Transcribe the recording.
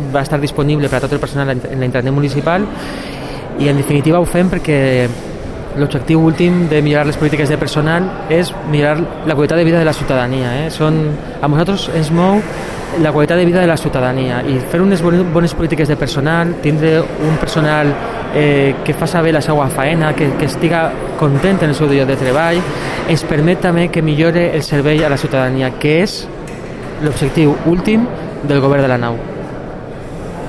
va estar disponible per a tot el personal en la intranet municipal, i en definitiva ho fem perquè l'objectiu últim de millorar les polítiques de personal és millorar la qualitat de vida de la ciutadania. A nosaltres ens mou la qualitat de vida de la ciutadania, i fer unes bones polítiques de personal, tindre un personal que fa saber la seva faena, que estiga content en el seu lloc de treball, ens permet també que millore el servei a la ciutadania, que és l'objectiu últim del govern de la nau.